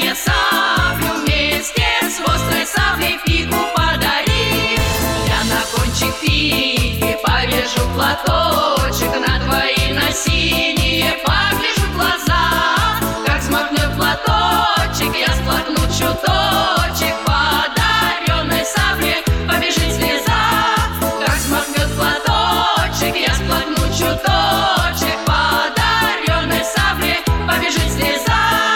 прощание саблю вместе с острой саблей фигу подари. Я на кончик фиги повяжу платочек, на твои на синие погляжу в глаза. Как взмахнет платочек, я сплакну чуточек, по одаренной сабле побежит слеза. Как взмахнет платочек, я сплакну чуточек, по одаренной сабле побежит слеза.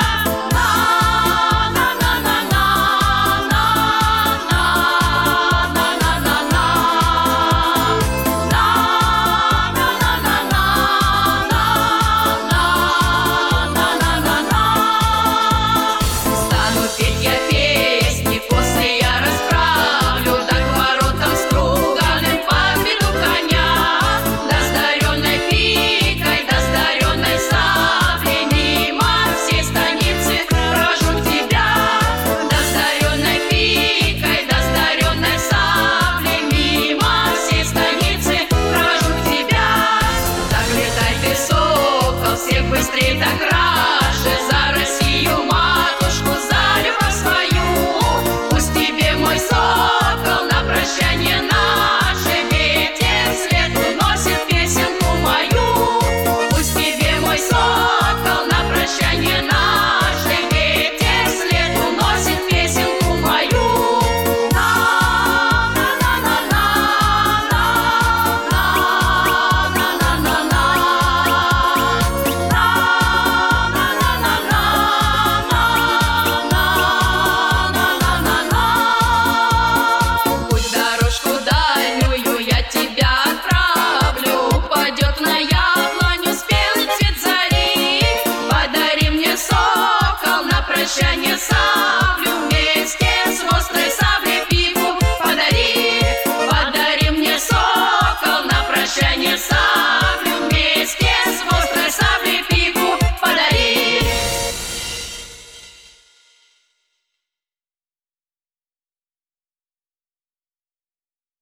Быстрее да краше, за Россию матушку, за любовь свою. Пусть тебе, мой сокол, на прощание наше ветер вслед уносит песенку мою. Пусть тебе, мой сокол, на прощание наше ветер вслед уносит песенку мою. Прощание сам.